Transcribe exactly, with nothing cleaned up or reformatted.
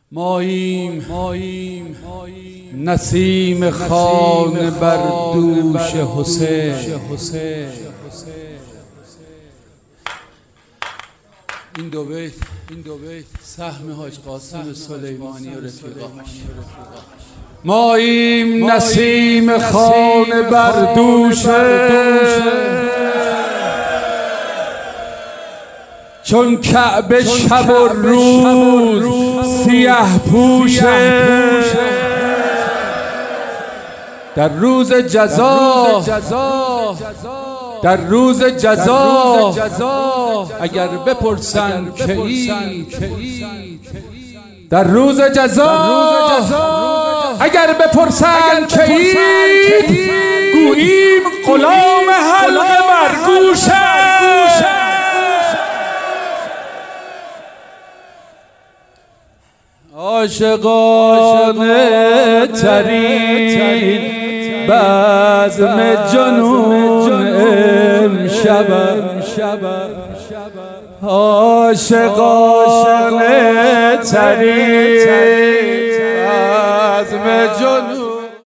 ماییم نسیم خانه بر دوش حسین. این دو بیت این دو بیت سهم حاج قاسم سلیمانی و رفیقاش. ماییم نسیم خانه بر دوش چون کعبه شب و روز سیاه پوشه. در روز جزا در روز جزا اگر بپرسند که ای در روز جزا اگر بپرسند که ای گوییم غلام حلقه بر گوشه. عاشقانه ترین بزم جنون امشب، عاشقانه ترین بزم جنون